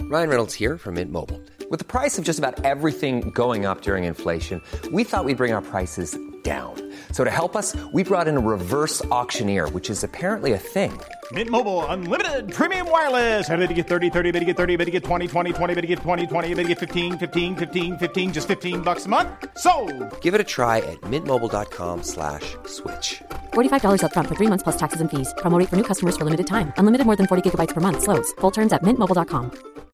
Ryan Reynolds here from Mint Mobile. With the price of just about everything going up during inflation, we thought we'd bring our prices down. So to help us, we brought in a reverse auctioneer, which is apparently a thing. Mint Mobile Unlimited Premium Wireless. How to get 30, 30, bit to get 30, bit to get 20, 20, 20, bit to get 20, 20, bit to get 15, 15, 15, 15, just $15 a month? Sold! Give it a try at mintmobile.com/switch. $45 up front for 3 months plus taxes and fees. Promo rate for new customers for limited time. Unlimited more than 40 gigabytes per month. Slows full terms at mintmobile.com.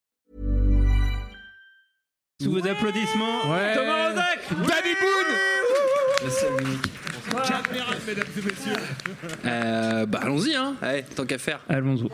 Sous vos applaudissements, Thomas Rozek, David Boone. Salut. Caméra, mesdames et messieurs. Allons-y, hein. Allez, tant qu'à faire. Allons-y.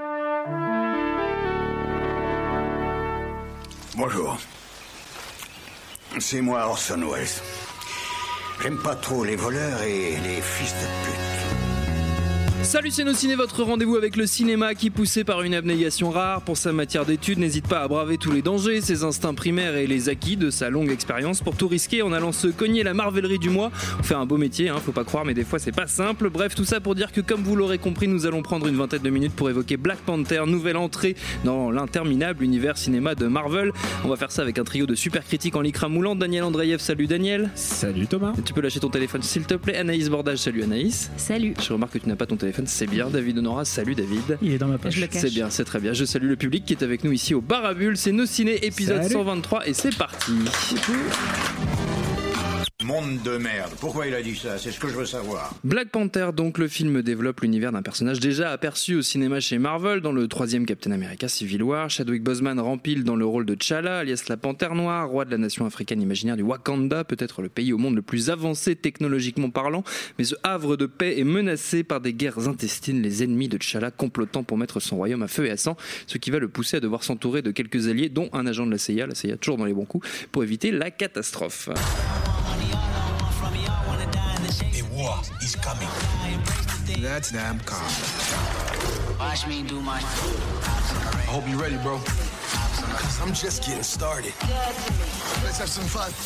Bonjour. C'est moi Orson Welles. J'aime pas trop les voleurs et les fils de pute. Salut c'est nos ciné, votre rendez-vous avec le cinéma qui, poussé par une abnégation rare pour sa matière d'étude, n'hésite pas à braver tous les dangers, ses instincts primaires et les acquis de sa longue expérience pour tout risquer en allant se cogner la marvellerie du mois. On fait un beau métier, faut pas croire, mais des fois c'est pas simple. Bref, tout ça pour dire que, comme vous l'aurez compris, nous allons prendre une vingtaine de minutes pour évoquer Black Panther, nouvelle entrée dans l'interminable univers cinéma de Marvel. On va faire ça avec un trio de super critiques en lycra moulant. Daniel Andreev, salut Daniel. Salut Thomas. Tu peux lâcher ton téléphone s'il te plaît. Anaïs Bordage, salut Anaïs. Salut. Je remarque que tu n'as pas ton téléphone, c'est bien. David Honora, salut David. Il est dans ma poche. Je le cache. C'est bien, c'est très bien. Je salue le public qui est avec nous ici au Bar à Bulles. C'est Nos Ciné, épisode 123 et c'est parti. Monde de merde. Pourquoi il a dit ça? C'est ce que je veux savoir. Black Panther, donc, le film développe l'univers d'un personnage déjà aperçu au cinéma chez Marvel dans le 3e Captain America Civil War. Chadwick Boseman rempile dans le rôle de T'Challa, alias la Panthère Noire, roi de la nation africaine imaginaire du Wakanda, peut-être le pays au monde le plus avancé technologiquement parlant, mais ce havre de paix est menacé par des guerres intestines, les ennemis de T'Challa complotant pour mettre son royaume à feu et à sang, ce qui va le pousser à devoir s'entourer de quelques alliés, dont un agent de la CIA toujours dans les bons coups, pour éviter la catastrophe. War is coming. That's damn calm. Watch me do my. I hope you're ready, bro. Cause I'm just getting started. Let's have some fun.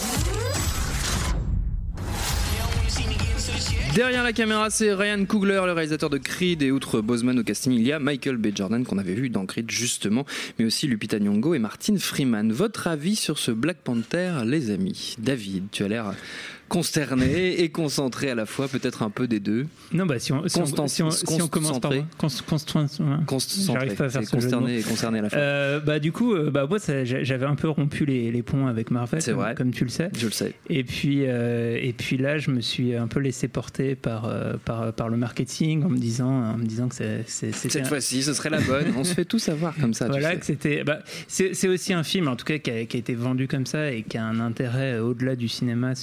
Derrière la caméra, c'est Ryan Coogler, le réalisateur de Creed, et outre Boseman au casting, il y a Michael B. Jordan qu'on avait vu dans Creed justement, mais aussi Lupita Nyong'o et Martin Freeman. Votre avis sur ce Black Panther, les amis? David, tu as l'air consterné et concentré à la fois, peut-être un peu des deux. Non, si on commence par j'arrive pas à faire ce consterné et concerné à la fois. Du coup, moi, j'avais un peu rompu les ponts avec Marvel, comme tu le sais. Je le sais. Et puis là, je me suis un peu laissé porter par le marketing en me disant que c'est cette fois-ci, ce serait la bonne. On se fait tout savoir comme ça. Voilà, que c'était. C'est aussi un film, en tout cas, qui a été vendu comme ça et qui a un intérêt au-delà du cinéma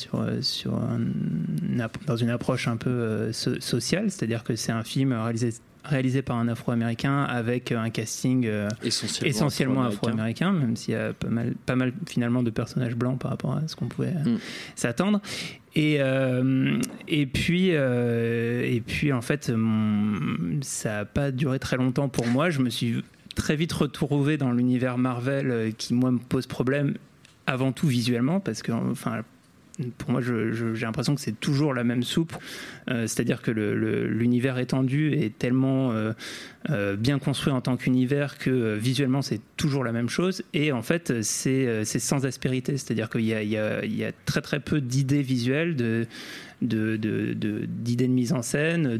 dans une approche un peu sociale, c'est-à-dire que c'est un film réalisé par un Afro-Américain avec un casting essentiellement afro-américain, même s'il y a pas mal finalement de personnages blancs par rapport à ce qu'on pouvait s'attendre. Et puis en fait, ça n'a pas duré très longtemps pour moi. Je me suis très vite retrouvé dans l'univers Marvel qui, moi, me pose problème avant tout visuellement, parce que pour moi, j'ai l'impression que c'est toujours la même soupe. C'est-à-dire que l'univers étendu est tellement bien construit en tant qu'univers que visuellement, c'est toujours la même chose. Et en fait, c'est sans aspérité. C'est-à-dire qu'il y a très très peu d'idées visuelles, d'idées de mise en scène,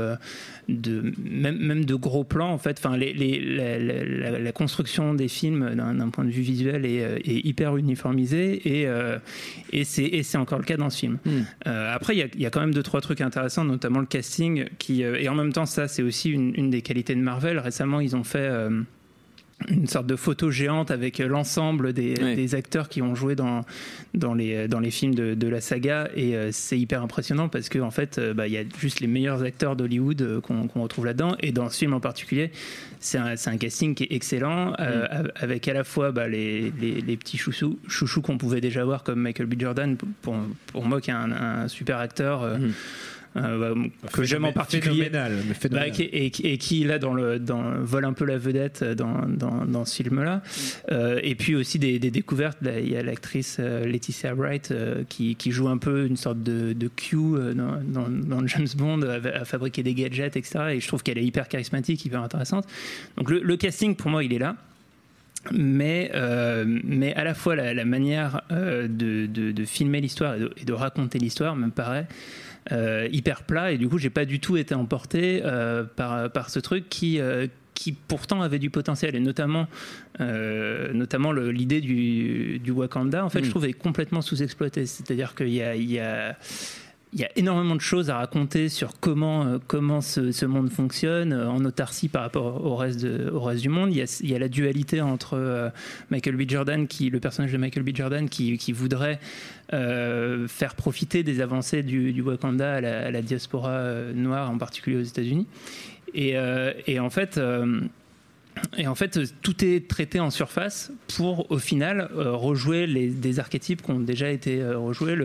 même de gros plans, en fait. Enfin, la construction des films d'un point de vue visuel est hyper uniformisée, et c'est encore le cas dans ce film. Après, il y a quand même 2-3 trucs intéressants, notamment le casting et en même temps, ça, c'est aussi une des qualités de Marvel. Récemment, ils ont fait une sorte de photo géante avec l'ensemble des acteurs qui ont joué dans les films de la saga, et c'est hyper impressionnant parce que en fait, y a juste les meilleurs acteurs d'Hollywood qu'on retrouve là-dedans, et dans ce film en particulier, c'est un casting qui est excellent, avec à la fois les petits chouchous qu'on pouvait déjà voir, comme Michael B. Jordan, pour moi, qui est un super acteur. Que j'aime en particulier, et qui là vole un peu la vedette dans ce film-là. Et puis aussi des découvertes. Il y a l'actrice Letitia Wright qui joue un peu une sorte de Q dans James Bond, à fabriquer des gadgets, etc. Et je trouve qu'elle est hyper charismatique, hyper intéressante. Donc le casting, pour moi, il est là. Mais à la fois la manière de filmer l'histoire et de raconter l'histoire me paraît hyper plat, et du coup j'ai pas du tout été emporté par ce truc qui pourtant avait du potentiel, et notamment l'idée du Wakanda, en fait, je trouve est complètement sous-exploitée. C'est-à-dire qu'il y a énormément de choses à raconter sur comment ce monde fonctionne en autarcie par rapport au reste du monde. Il y a la dualité entre Michael B. Jordan, le personnage de Michael B. Jordan, qui voudrait faire profiter des avancées du Wakanda à la diaspora noire, en particulier aux États-Unis. Et en fait, tout est traité en surface pour, au final, rejouer des archétypes qui ont déjà été rejoués.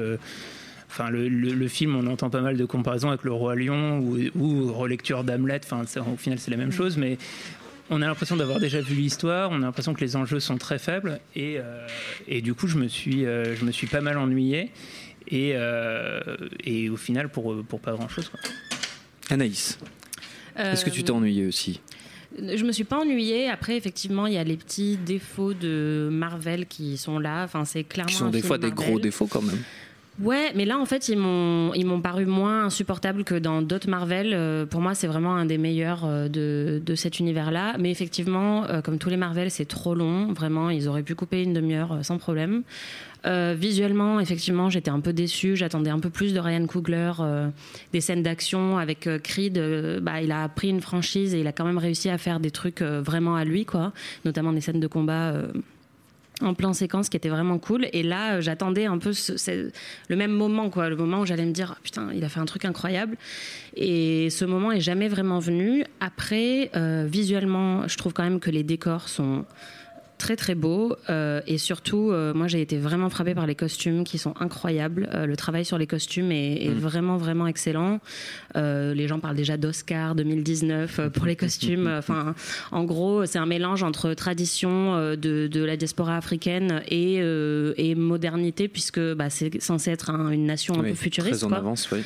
Le film, on entend pas mal de comparaisons avec Le Roi Lion ou relecture d'Hamlet. Au final, c'est la même chose, mais on a l'impression d'avoir déjà vu l'histoire. On a l'impression que les enjeux sont très faibles, et du coup, je me suis pas mal ennuyé, et au final, pour pas grand-chose, quoi. Anaïs, est-ce que tu t'es ennuyée aussi ? Je me suis pas ennuyée. Après, effectivement, il y a les petits défauts de Marvel qui sont là. C'est clairement qui sont des fois des gros défauts quand même. Ouais, mais là, en fait, ils m'ont paru moins insupportables que dans d'autres Marvel. Pour moi, c'est vraiment un des meilleurs de cet univers-là. Mais effectivement, comme tous les Marvel, c'est trop long. Vraiment, ils auraient pu couper une demi-heure sans problème. Visuellement, effectivement, j'étais un peu déçue. J'attendais un peu plus de Ryan Coogler, des scènes d'action avec Creed. Il a pris une franchise et il a quand même réussi à faire des trucs vraiment à lui, quoi. Notamment des scènes de combat en plan séquence qui était vraiment cool. Et là, j'attendais un peu le même moment, quoi, le moment où j'allais me dire putain, il a fait un truc incroyable. Et ce moment est jamais vraiment venu. Après, visuellement, je trouve quand même que les décors sont très très beau, et surtout moi j'ai été vraiment frappée par les costumes qui sont incroyables. Le travail sur les costumes est vraiment vraiment excellent. Les gens parlent déjà d'Oscar 2019 pour les costumes. En gros, c'est un mélange entre tradition de la diaspora africaine et modernité, puisque c'est censé être une nation un peu futuriste, très en avance, oui.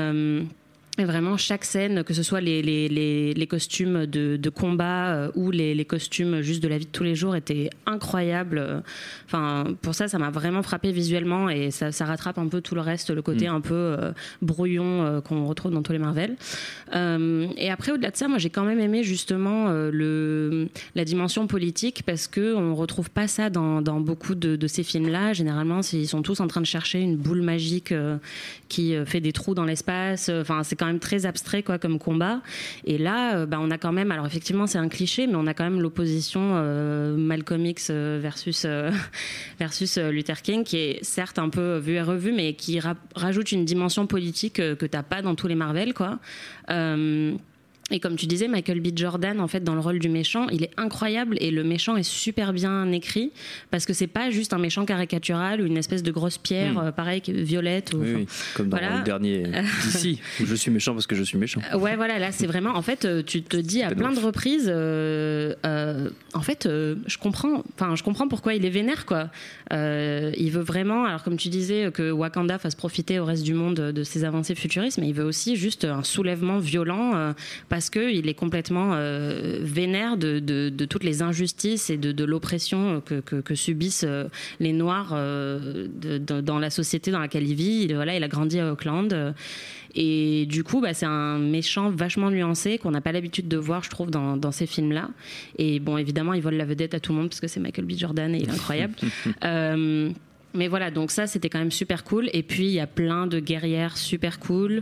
Et vraiment, chaque scène, que ce soit les costumes de combat ou les costumes juste de la vie de tous les jours, étaient incroyables. Pour ça m'a vraiment frappé visuellement, et ça rattrape un peu tout le reste, le côté un peu brouillon qu'on retrouve dans tous les Marvel. Et après, au-delà de ça, moi, j'ai quand même aimé justement la dimension politique, parce qu'on retrouve pas ça dans beaucoup de ces films-là. Généralement, ils sont tous en train de chercher une boule magique qui fait des trous dans l'espace. C'est quand même très abstrait, quoi, comme combat. Et là, on a quand même, alors effectivement c'est un cliché, mais on a quand même l'opposition Malcolm X versus Luther King, qui est certes un peu vu et revu, mais qui rajoute une dimension politique que t'as pas dans tous les Marvel, quoi. Et comme tu disais, Michael B. Jordan, en fait, dans le rôle du méchant, il est incroyable, et le méchant est super bien écrit, parce que c'est pas juste un méchant caricatural ou une espèce de grosse pierre, pareil, violette. Oui, comme dans le dernier d'ici, où je suis méchant parce que je suis méchant. Ouais, voilà, là, c'est vraiment, en fait, tu te dis à plein de reprises, en fait, je comprends pourquoi il est vénère, quoi. Il veut vraiment, alors comme tu disais, que Wakanda fasse profiter au reste du monde de ses avancées futuristes, mais il veut aussi juste un soulèvement violent, parce qu'il est complètement vénère de toutes les injustices et de l'oppression que subissent les Noirs dans la société dans laquelle il vit. Il a grandi à Auckland. Et du coup, c'est un méchant vachement nuancé qu'on n'a pas l'habitude de voir, je trouve, dans ces films-là. Et bon, évidemment, il vole la vedette à tout le monde parce que c'est Michael B. Jordan et il est incroyable. Mais voilà, donc ça, c'était quand même super cool. Et puis, il y a plein de guerrières super cool.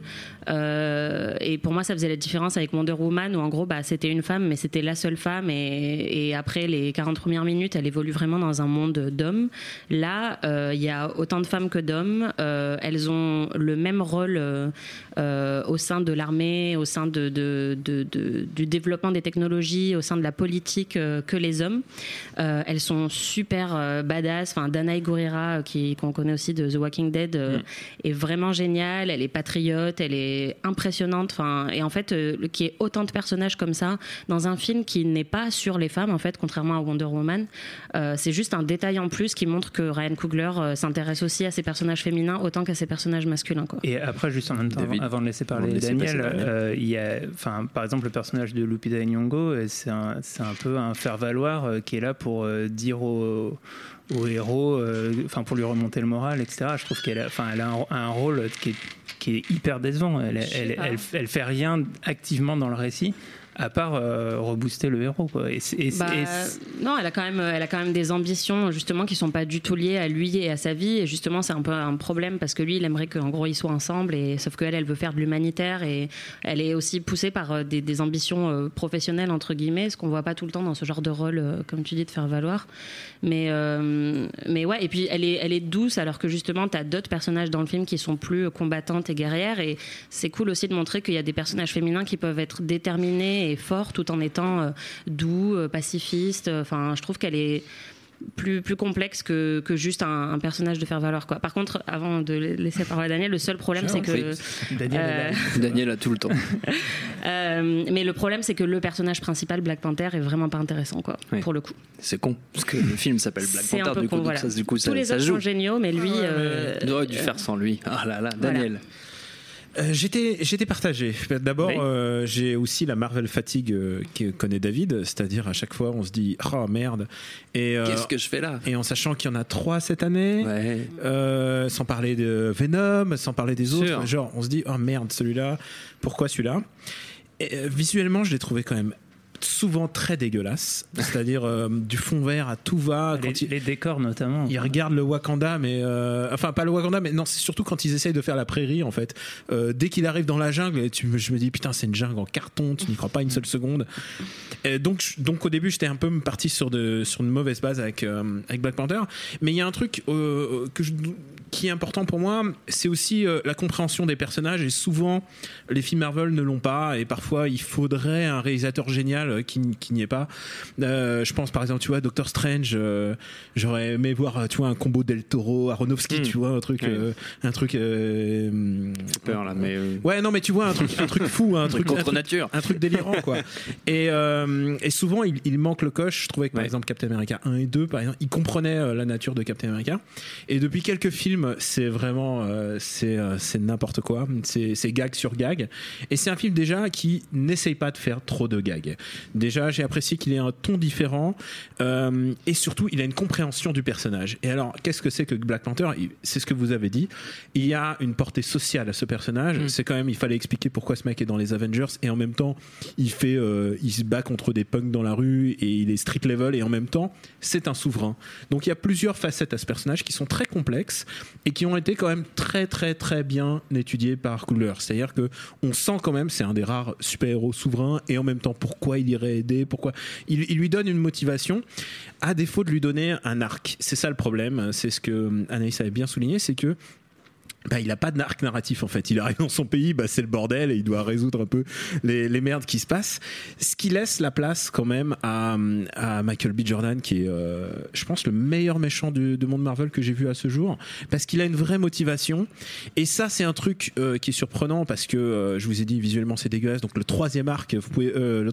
Et pour moi, ça faisait la différence avec Wonder Woman, où en gros, c'était une femme, mais c'était la seule femme. Et après les 40 premières minutes, elle évolue vraiment dans un monde d'hommes. Là, il y a autant de femmes que d'hommes. Elles ont le même rôle au sein de l'armée, au sein du développement des technologies, au sein de la politique que les hommes. Elles sont super badass. Danae Gurira, qu'on connaît aussi de The Walking Dead, est vraiment géniale. Elle est patriote, elle est impressionnante. Enfin, et en fait, qu'il y ait autant de personnages comme ça dans un film qui n'est pas sur les femmes, en fait, contrairement à Wonder Woman, c'est juste un détail en plus qui montre que Ryan Coogler s'intéresse aussi à ses personnages féminins autant qu'à ses personnages masculins, quoi. Et après, juste en même temps, avant de laisser parler Daniel, il y a, par exemple, le personnage de Lupita Nyong'o, c'est un peu un faire-valoir qui est là pour dire au héros, pour lui remonter le moral, etc. Je trouve qu'elle a un rôle qui est hyper décevant. Elle fait rien activement dans le récit, à part rebooster le héros, quoi. Non, elle a quand même des ambitions justement qui sont pas du tout liées à lui et à sa vie, et justement c'est un peu un problème parce que lui il aimerait qu'en gros ils soient ensemble, et sauf qu'elle veut faire de l'humanitaire, et elle est aussi poussée par des ambitions professionnelles entre guillemets, ce qu'on voit pas tout le temps dans ce genre de rôle, comme tu dis, de faire valoir. Mais ouais, et puis elle est douce, alors que justement t'as d'autres personnages dans le film qui sont plus combattantes et guerrières, et c'est cool aussi de montrer qu'il y a des personnages féminins qui peuvent être déterminés et fort tout en étant doux, pacifiste. Enfin, je trouve qu'elle est plus complexe que juste un personnage de faire valoir, quoi. Par contre, avant de laisser parler à Daniel, le seul problème c'est que Daniel a tout le temps. Mais le problème c'est que le personnage principal, Black Panther, est vraiment pas intéressant, quoi, pour le coup. C'est con parce que le film s'appelle Black Panther, du coup, voilà. du coup ça, tous les ça autres joue. sont géniaux, mais lui il aurait dû faire sans lui. Ah là là, Daniel. Voilà. J'étais partagé. D'abord, j'ai aussi la Marvel fatigue que connaît David, c'est-à-dire à chaque fois on se dit oh merde, et qu'est-ce que je fais là, et en sachant qu'il y en a 3 cette année, sans parler de Venom, sans parler des autres, genre on se dit oh merde, celui-là, pourquoi celui-là. Et, visuellement je l'ai trouvé quand même souvent très dégueulasse, c'est-à-dire du fond vert à tout va. Les décors notamment. Ils regardent le Wakanda, mais pas le Wakanda, mais non, c'est surtout quand ils essayent de faire la prairie, en fait. Dès qu'il arrive dans la jungle, je me dis putain, c'est une jungle en carton, tu n'y crois pas une seule seconde. Et donc au début j'étais un peu parti sur une mauvaise base avec Black Panther, mais il y a un truc qui est important pour moi, c'est aussi la compréhension des personnages, et souvent les films Marvel ne l'ont pas, et parfois il faudrait un réalisateur génial qui n'y est pas. Je pense par exemple, tu vois, Doctor Strange, j'aurais aimé voir, tu vois, un combo Del Toro, Aronofsky, tu vois, un truc peur là, mais ouais, non, mais tu vois, un truc fou, un truc contre nature, un truc délirant, quoi. Et souvent il manque le coche. Je trouvais que par exemple Captain America 1 et 2, par exemple, ils comprenaient la nature de Captain America, et depuis quelques films c'est vraiment c'est n'importe quoi, c'est gag sur gag, et c'est un film déjà qui n'essaye pas de faire trop de gags. Déjà j'ai apprécié qu'il ait un ton différent, et surtout il a une compréhension du personnage. Et alors qu'est-ce que c'est que Black Panther? C'est ce que vous avez dit, il y a une portée sociale à ce personnage. C'est quand même, il fallait expliquer pourquoi ce mec est dans les Avengers, et en même temps il se bat contre des punks dans la rue, et il est street level, et en même temps c'est un souverain. Donc il y a plusieurs facettes à ce personnage qui sont très complexes et qui ont été quand même très très très bien étudiés par Coogler. C'est-à-dire que on sent quand même, c'est un des rares super-héros souverains, et en même temps pourquoi il irait aider, pourquoi il lui donne une motivation, à défaut de lui donner un arc. C'est ça le problème, c'est ce que Anaïs avait bien souligné, c'est que il a pas d'arc narratif, en fait. Il arrive dans son pays, c'est le bordel, et il doit résoudre un peu les merdes qui se passent. Ce qui laisse la place quand même à Michael B. Jordan, qui est, je pense, le meilleur méchant du monde Marvel que j'ai vu à ce jour, parce qu'il a une vraie motivation. Et ça, c'est un truc qui est surprenant, parce que je vous ai dit, visuellement c'est dégueulasse. Donc le troisième arc, le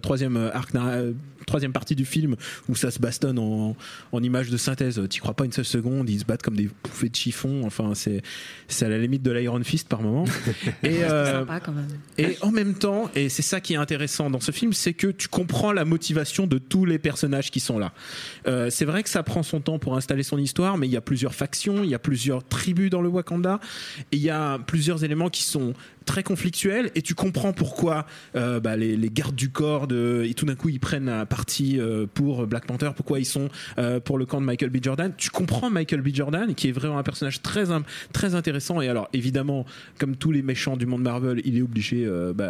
troisième partie du film où ça se bastonne en images de synthèse, t'y crois pas une seule seconde, ils se battent comme des bouffées de chiffon, enfin c'est à la limite de l'Iron Fist par moment. Et sympa quand même. Et en même temps, et c'est ça qui est intéressant dans ce film, c'est que tu comprends la motivation de tous les personnages qui sont là. C'est vrai que ça prend son temps pour installer son histoire, mais il y a plusieurs factions, il y a plusieurs tribus dans le Wakanda, et il y a plusieurs éléments qui sont très conflictuels, et tu comprends pourquoi les gardes du corps et tout d'un coup ils prennent un parti pour Black Panther, pourquoi ils sont pour le camp de Michael B. Jordan. Tu comprends Michael B. Jordan, qui est vraiment un personnage très très intéressant. Et alors évidemment, comme tous les méchants du monde Marvel, il est obligé,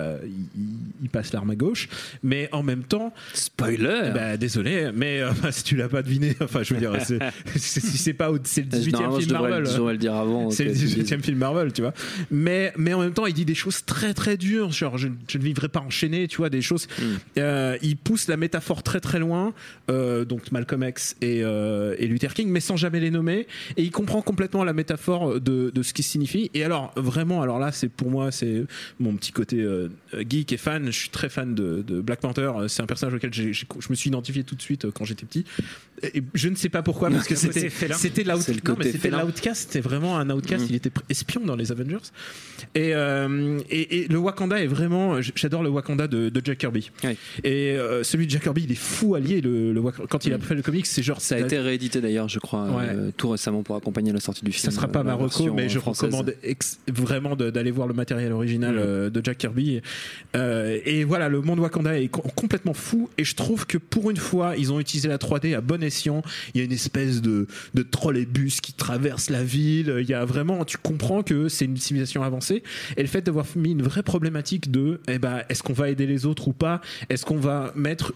il passe l'arme à gauche, mais en même temps, spoiler, désolé, mais si tu l'as pas deviné, enfin je veux dire, c'est le 18e film Marvel, je devrais le dire avant, c'est le 18e film Marvel, tu vois, mais en même temps il dit dit des choses très très dures, genre je ne vivrai pas enchaîné, tu vois, des choses. Il pousse la métaphore très très loin, donc Malcolm X et Luther King, mais sans jamais les nommer, et il comprend complètement la métaphore de ce qui signifie. Et alors vraiment, alors là c'est pour moi, c'est mon petit côté geek et fan. Je suis très fan de Black Panther. C'est un personnage auquel je me suis identifié tout de suite quand j'étais petit. Et je ne sais pas pourquoi, parce que c'était l'outcast. C'était vraiment un outcast. Il était espion dans les Avengers. Et le Wakanda est vraiment. J'adore le Wakanda de Jack Kirby. Oui. Et celui de Jack Kirby, il est fou allié. Quand il a fait le comics, c'est genre. Ça a été réédité d'ailleurs, je crois, tout récemment pour accompagner la sortie du film. Ça sera pas ma reco, mais je recommande vraiment d'aller voir le matériel original de Jack Kirby. Et voilà, le monde Wakanda est complètement fou. Et je trouve que pour une fois, ils ont utilisé la 3D à bon escient. Il y a une espèce de trolleybus qui traverse la ville. Il y a vraiment, tu comprends que c'est une civilisation avancée. Et le fait d'avoir mis une vraie problématique de, est-ce qu'on va aider les autres ou pas? Est-ce qu'on va mettre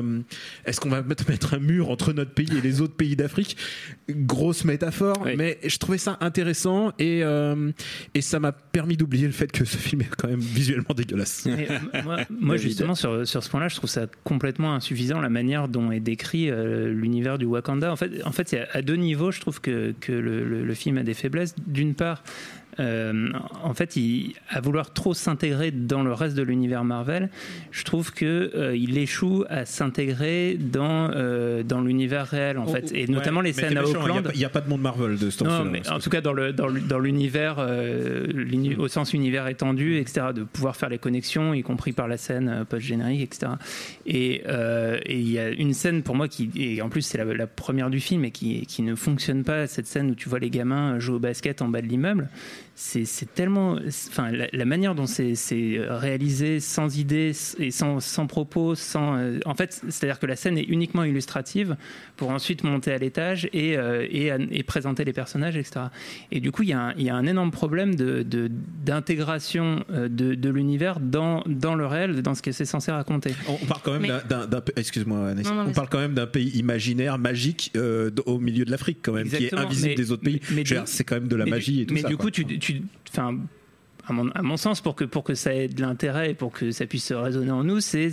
un mur entre notre pays et les autres pays d'Afrique? Grosse métaphore, mais je trouvais ça intéressant et ça m'a permis d'oublier le fait que ce film est quand même visuellement dégueulasse. Moi justement sur ce point-là, je trouve ça complètement insuffisant la manière dont est décrit l'univers du Wakanda. En fait, c'est à deux niveaux. Je trouve que le film a des faiblesses. D'une part, en fait, à vouloir trop s'intégrer dans le reste de l'univers Marvel, je trouve que il échoue à s'intégrer dans l'univers réel, en fait, et notamment les scènes à Auckland. Il n'y a pas de monde Marvel de ce temps-là. Non, mais en tout cas dans l'univers, au sens univers étendu, etc., de pouvoir faire les connexions, y compris par la scène post-générique, etc. Et il y a une scène pour moi et en plus c'est la première du film et qui ne fonctionne pas, cette scène où tu vois les gamins jouer au basket en bas de l'immeuble. C'est tellement, enfin, la manière dont c'est réalisé, sans idée et sans propos, en fait, c'est-à-dire que la scène est uniquement illustrative pour ensuite monter à l'étage et présenter les personnages, etc. Et du coup, il y a un énorme problème d'intégration de l'univers dans le réel, dans ce que c'est censé raconter. On parle quand même excuse-moi, Anaïs, on parle quand même d'un pays imaginaire, magique, au milieu de l'Afrique, quand même. Exactement, qui est invisible des autres pays. C'est quand même de la magie et tout ça. Mais du coup, à mon sens, pour que ça ait de l'intérêt et pour que ça puisse résonner en nous, c'est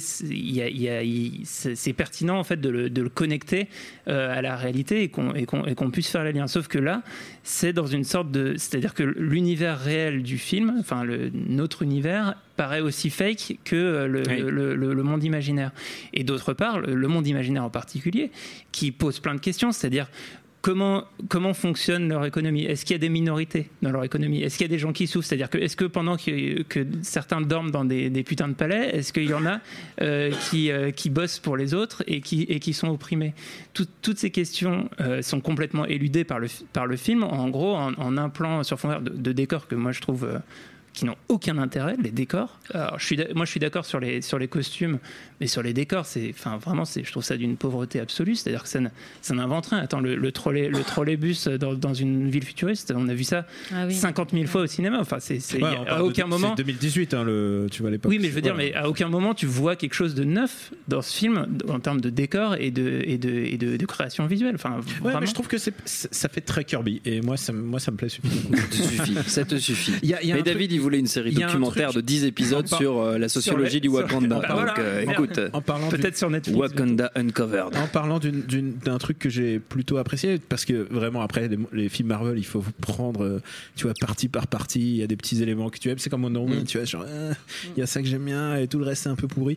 pertinent en fait de le connecter à la réalité et qu'on puisse faire les liens. Sauf que là, c'est dans une sorte c'est-à-dire que l'univers réel du film, enfin notre univers, paraît aussi fake que le monde imaginaire. Et d'autre part, le monde imaginaire en particulier, qui pose plein de questions, c'est-à-dire comment fonctionne leur économie? Est-ce qu'il y a des minorités dans leur économie? Est-ce qu'il y a des gens qui souffrent? C'est-à-dire que est-ce que pendant que certains dorment dans des putains de palais, est-ce qu'il y en a qui bossent pour les autres et qui sont opprimés? Toutes ces questions sont complètement éludées par le film. En gros, en un plan sur fond vert de décors que moi je trouve qui n'ont aucun intérêt, les décors. Alors, moi, je suis d'accord sur les costumes, mais sur les décors, je trouve ça d'une pauvreté absolue. C'est-à-dire que ça n'invente rien. Attends, le trolleybus dans une ville futuriste, on a vu ça 50 000 fois au cinéma. Enfin, à aucun moment. C'est 2018, tu vois l'époque. Oui, mais je veux dire, mais à aucun moment tu vois quelque chose de neuf dans ce film en termes de décors et de création visuelle. Enfin, mais je trouve que ça fait très Kirby. Et moi, ça me plaît suffisamment. Ça te suffit. Mais David, il voulait une série documentaire de 10 épisodes sur la sociologie du Wakanda. Donc, écoute, peut-être sur Netflix. Wakanda Uncovered. En parlant d'un truc que j'ai plutôt apprécié, parce que vraiment après les films Marvel, il faut vous prendre, tu vois, partie par partie. Il y a des petits éléments que tu aimes. C'est comme Wonder Woman, tu vois, genre il y a ça que j'aime bien et tout le reste c'est un peu pourri.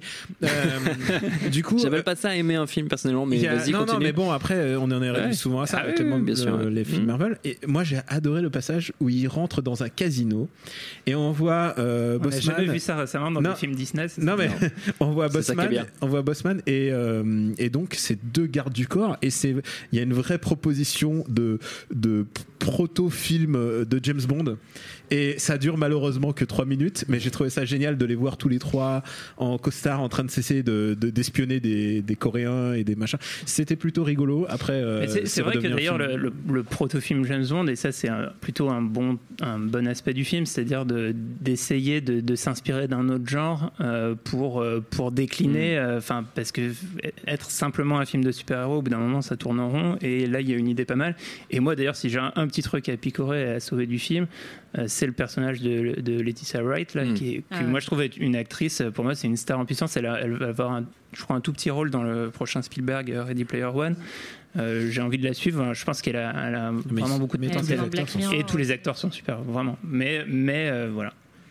Du coup, j'appelle pas ça aimer un film personnellement, mais vas-y, continue. Non, mais bon, après on en est réduit souvent à ça avec les films Marvel. Et moi j'ai adoré le passage où il rentre dans un casino et on voit Bossman. On n'a jamais vu ça récemment dans des films Disney. Non, mais on voit Bossman et donc c'est deux gardes du corps et il y a une vraie proposition de proto-film de James Bond. Et ça dure malheureusement que 3 minutes, mais j'ai trouvé ça génial de les voir tous les trois en costard en train de cesser d'espionner des Coréens et des machins. C'était plutôt rigolo. Après, c'est vrai que d'ailleurs le proto-film James Bond, et ça c'est plutôt un bon aspect du film, c'est-à-dire d'essayer de s'inspirer d'un autre genre pour décliner, parce que être simplement un film de super-héros, au bout d'un moment, ça tourne en rond. Et là, il y a une idée pas mal. Et moi, d'ailleurs, si j'ai un petit truc à picorer et à sauver du film, c'est le personnage de Letitia Wright, là, moi je trouve être une actrice. Pour moi, c'est une star en puissance. Elle va avoir, je crois, un tout petit rôle dans le prochain Spielberg Ready Player One. J'ai envie de la suivre. Je pense qu'elle a vraiment beaucoup de potentiel. Et tous les acteurs sont super, vraiment. Mais voilà.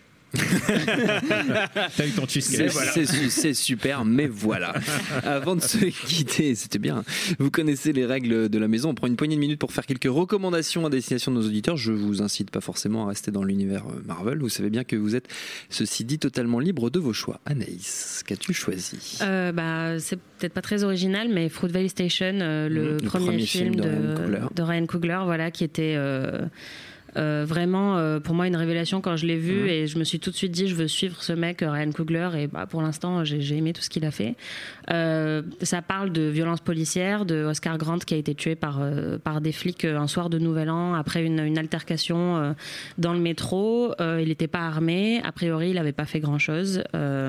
T'as eu ton cheesecake. C'est super, mais voilà. Avant de se quitter, c'était bien. Vous connaissez les règles de la maison. On prend une poignée de minutes pour faire quelques recommandations à destination de nos auditeurs. Je vous incite pas forcément à rester dans l'univers Marvel. Vous savez bien que vous êtes, ceci dit, totalement libre de vos choix. Anaïs, qu'as-tu choisi? C'est peut-être pas très original, mais Fruit Valley Station, le premier film de Ryan Coogler, voilà, qui était vraiment pour moi une révélation quand je l'ai vu, et je me suis tout de suite dit je veux suivre ce mec Ryan Coogler, et pour l'instant j'ai aimé tout ce qu'il a fait. Ça parle de violence policière, de Oscar Grant qui a été tué par des flics un soir de Nouvel An après une altercation dans le métro. Il n'était pas armé, a priori il n'avait pas fait grand chose.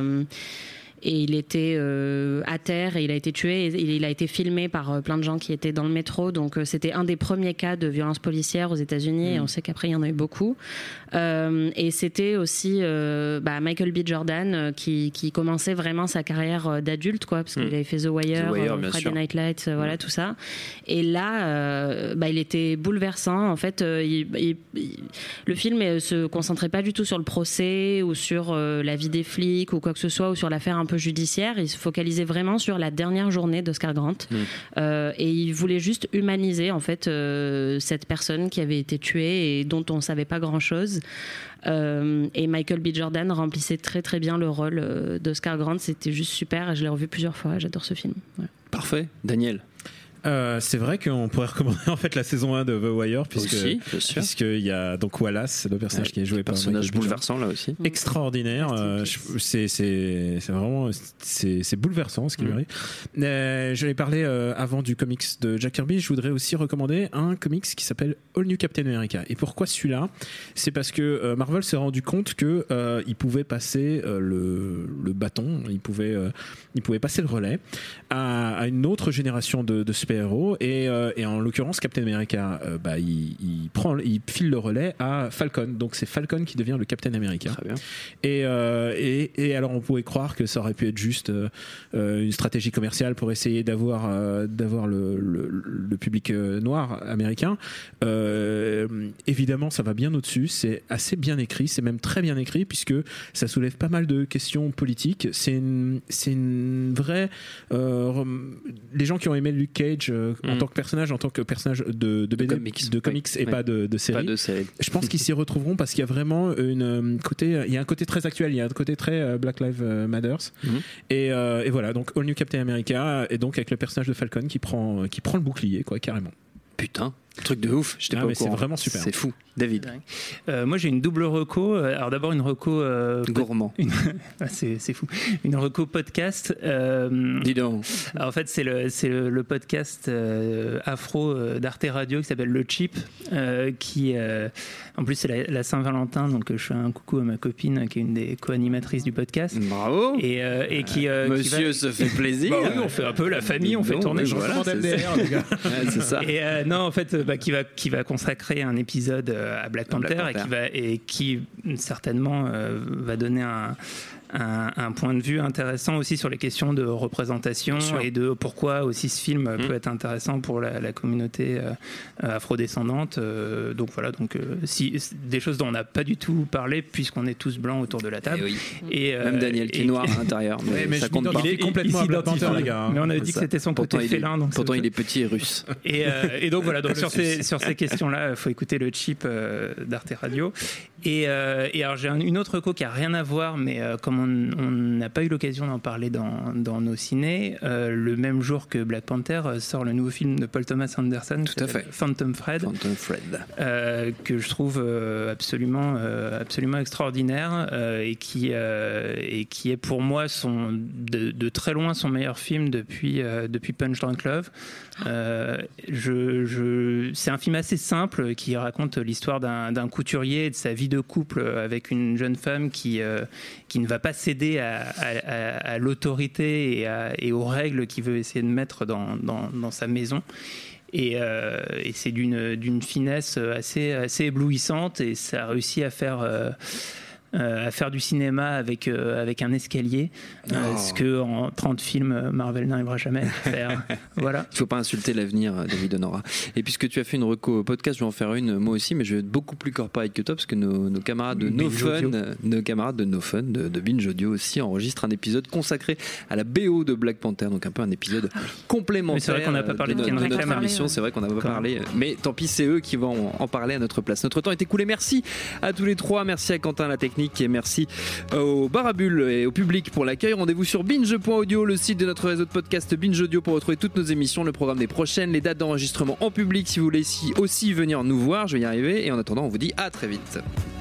Et il était à terre et il a été tué, et il a été filmé par plein de gens qui étaient dans le métro. Donc c'était un des premiers cas de violence policière aux États-Unis, et on sait qu'après il y en a eu beaucoup. Et c'était aussi Michael B. Jordan qui commençait vraiment sa carrière d'adulte, quoi, parce qu'il avait fait The Wire, Friday Night Lights, voilà, tout ça. Et là il était bouleversant en fait. Le film se concentrait pas du tout sur le procès ou sur la vie des flics ou quoi que ce soit, ou sur l'affaire un peu judiciaire. Il se focalisait vraiment sur la dernière journée d'Oscar Grant, et il voulait juste humaniser en fait cette personne qui avait été tuée et dont on savait pas grand chose. Et Michael B. Jordan remplissait très très bien le rôle d'Oscar Grant. C'était juste super, et je l'ai revu plusieurs fois. J'adore ce film. Ouais. Parfait. Daniel? C'est vrai qu'on pourrait recommander en fait la saison 1 de The Wire, puisqu'il y a donc Wallace, le personnage qui est joué par un personnage bouleversant là aussi, extraordinaire. C'est vraiment c'est bouleversant ce qui lui arrive. J'allais parler avant du comics de Jack Kirby. Je voudrais aussi recommander un comics qui s'appelle All New Captain America. Et pourquoi celui-là? C'est parce que Marvel s'est rendu compte que il pouvait passer le bâton, il pouvait passer le relais à une autre génération de super-héros, et en l'occurrence Captain America il file le relais à Falcon, donc c'est Falcon qui devient le Captain America. Très bien. Et alors on pourrait croire que ça aurait pu être juste une stratégie commerciale pour essayer d'avoir le public noir américain. Évidemment ça va bien au-dessus, c'est assez bien écrit, c'est même très bien écrit, puisque ça soulève pas mal de questions politiques. C'est une vraie les gens qui ont aimé Luke Cage en tant que personnage de comics et pas de série. Je pense qu'ils s'y retrouveront, parce qu'il y a vraiment un côté très actuel, il y a un côté très Black Lives Matters. Et voilà, donc All New Captain America, et donc avec le personnage de Falcon qui prend le bouclier, quoi, carrément. Putain, truc de ouf, j'étais pas au courant. C'est vraiment super. C'est fou. David? Moi j'ai une double reco. Alors d'abord une reco gourmand. C'est fou. Une reco podcast. Dis donc. Alors, en fait c'est le podcast afro d'Arte Radio qui s'appelle Le Chip, qui en plus c'est la Saint-Valentin, donc je fais un coucou à ma copine qui est une des co-animatrices du podcast. Bravo. Et qui Monsieur se fait plaisir. Bah oui, on fait un peu la famille, on fait tourner. Voilà, c'est ça. Et non, en fait qui va consacrer un épisode à Black Panther, et qui certainement va donner un point de vue intéressant aussi sur les questions de représentation, et de pourquoi aussi ce film peut être intéressant pour la communauté afrodescendante. Donc voilà, des choses dont on n'a pas du tout parlé, puisqu'on est tous blancs autour de la table. Et même Daniel qui est noir à l'intérieur, mais ça compte pas. Il est complètement Black Panther, les gars. Mais on avait dit que c'était son côté félin. Pourtant il est petit et russe. Et donc voilà, donc sur ces questions-là, il faut écouter Le Chip d'Arte Radio. Et alors j'ai une autre reco qui a rien à voir, mais comme on n'a pas eu l'occasion d'en parler dans nos cinés, le même jour que Black Panther sort le nouveau film de Paul Thomas Anderson, tout à fait, Phantom Thread, que je trouve absolument extraordinaire, et qui est pour moi de très loin son meilleur film depuis Punch Drunk Love. c'est un film assez simple qui raconte l'histoire d'un couturier et de sa vie de couple avec une jeune femme qui ne va pas céder à l'autorité et aux règles qu'il veut essayer de mettre dans sa maison. Et c'est d'une finesse assez éblouissante, et ça a réussi à faire du cinéma avec un escalier, ce que en 30 films Marvel n'arrivera jamais à faire. Voilà. Il ne faut pas insulter l'avenir, David Honora. Et puisque tu as fait une reco podcast, je vais en faire une moi aussi, mais je vais être beaucoup plus corporate que toi, parce que nos camarades de No Fun, de Binge Audio aussi, enregistrent un épisode consacré à la BO de Black Panther, donc un peu un épisode complémentaire. Mais c'est vrai qu'on n'a pas parlé de notre émission, c'est vrai qu'on n'a pas parlé, mais tant pis, c'est eux qui vont en parler à notre place. Notre temps est écoulé. Merci à tous les trois, merci à Quentin la technique, et merci au Barabule et au public pour l'accueil. Rendez-vous sur binge.audio, le site de notre réseau de podcast Binge Audio, pour retrouver toutes nos émissions, le programme des prochaines, les dates d'enregistrement en public si vous voulez aussi venir nous voir. Je vais y arriver, et en attendant on vous dit à très vite.